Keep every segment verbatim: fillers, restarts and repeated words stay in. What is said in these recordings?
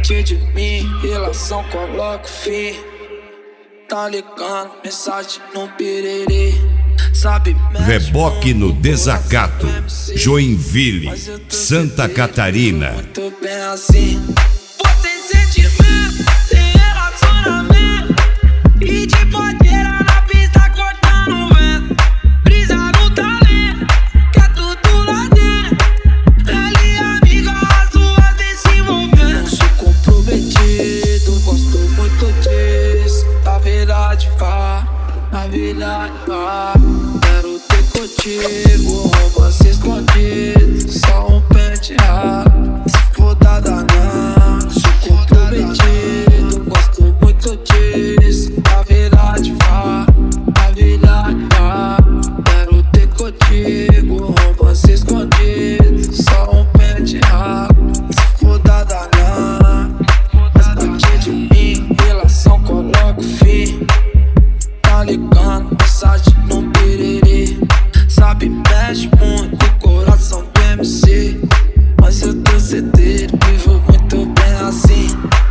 partir de mim, relação coloca fim. Tá ligando, mensagem no piriri. Sabe, Reboque no Desacato, Joinville, Santa Catarina. Muito bem assim. Você sentimento, tem relacionamento. E de podeira na pista cortando vento. Brisa no talento, que é tudo lá dentro. Ali amiga, as duas vem se envolvendo. Sou comprometido, gosto muito disso. Na verdade, vá, na verdade, vá. Quero ter contigo, romance escondido. Só um penteado, se for da danã. Sou comprometido, gosto muito disso. Na verdade, vá, na verdade, vá. Quero ter contigo, romance escondido. Só um penteado, se for da danã. Mas partir de mim, relação coloca fim. Tá ligando, mensagem no piriri. Sabe, mexe muito o coração do M C. Mas eu tô certeiro, vivo muito bem assim.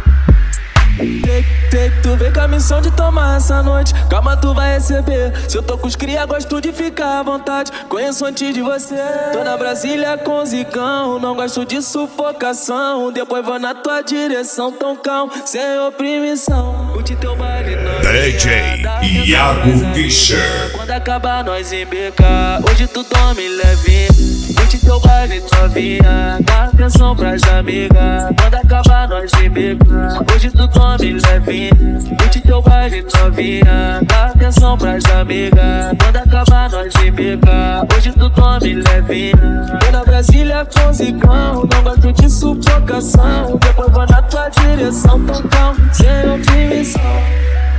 Take, take, tu vem com a missão de tomar essa noite. Calma, tu vai receber. Se eu tô com os cria, gosto de ficar à vontade. Conheço antes de você. Tô na Brasília com zicão. Não gosto de sufocação. Depois vou na tua direção, tão calmo, sem oprimição. Curte teu baile, não. D J Iago Fischer. Quando acabar, nós em B K. Hoje tu dorme leve. Curte teu baile, novinha. Dá atenção pras amigas. Quando acabar, nós em B K. Hoje tu dorme leve, curte teu baile, novinha. Dá atenção pras amigas. Quando acabar, nós em B K. Hoje tu dorme leve. Tô na Brasília com zicão. Não gosto de sufocação. Depois vou na tua direção, tão calmo, sem oprimição.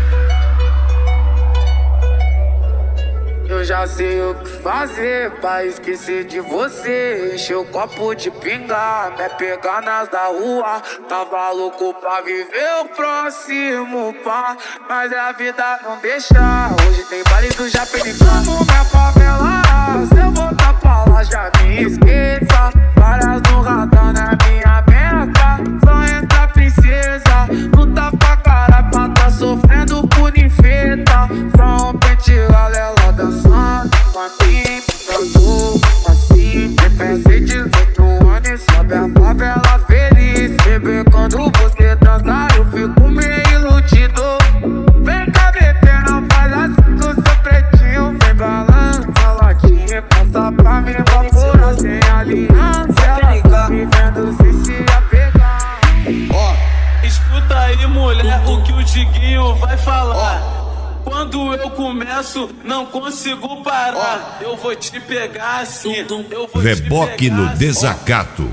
Eu já sei o que fazer pra esquecer de você. Encher o copo de pinga, me pegar nas da rua. Tava louco pra viver o próximo pá, mas a vida não deixa. Hoje tem baile do Japenicão. Minha favela, se eu voltar pra lá já me esqueça. Várias no radar na minha meta. Só entra princesa, luta pra caralho pra tá sofrendo por infeta. Só um pente galera dançando pra mim, dançou assim. Refém dezoito anos e sobe a favela feliz. Bebê, quando você dança eu fico meio iludido. Vem cá, bebê, não faz assim com seu pretinho. Vem balança, latinha, passa pra mim, vapora sem aliança. Ela tá me vendo se se apegar. Ó, escuta aí, mulher, o que o Diguinho vai falar. Quando eu começo, não consigo parar. Eu vou te pegar assim. Eu vou Reboque no assim. Desacato.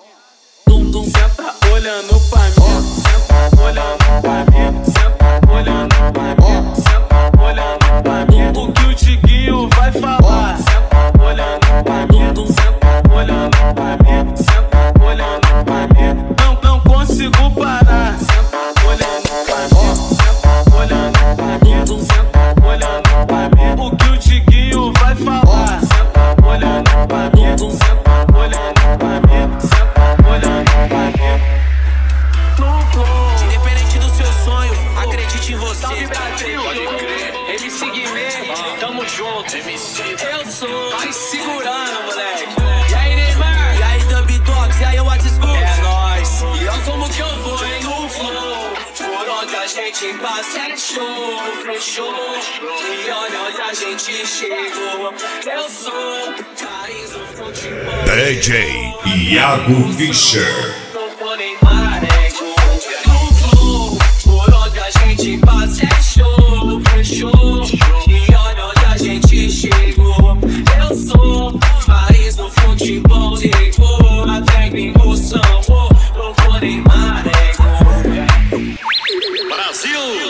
Senta olhando pra mim. Senta olhando pra mim. Senta olhando pra mim. Senta olhando pra mim. O que o Diguinho vai falar? Senta olhando pra mim. Senta olhando pra mim. Senta olhando pra mim. Não, não consigo parar. Senta olhando pra mim. Senta olhando pra mim. Senta olhando pra mim. O que o Diguinho vai falar? Senta olhando pra mim. Senta olhando pra mim. Senta olhando pra mim. Independente do seu sonho, acredite em você. Salve Brasil, M C Guimê, tamo junto. Eu sou, vai segurando, moleque. E aí, Neymar? E aí, Dubitox, e aí, WhatsApp? É nóis. E olha como que eu vou, hein, no flow. Por onde a gente passa é show, fechou. E olha onde a gente chegou. Eu sou, Paris no futebol. D J Iago Fischer. Tô Neymar, é no flow. Por onde a gente passa é show, fechou. E olha onde a gente chegou. Eu sou Paris no futebol. Ligou até em emoção. Tô Neymar, é Brasil.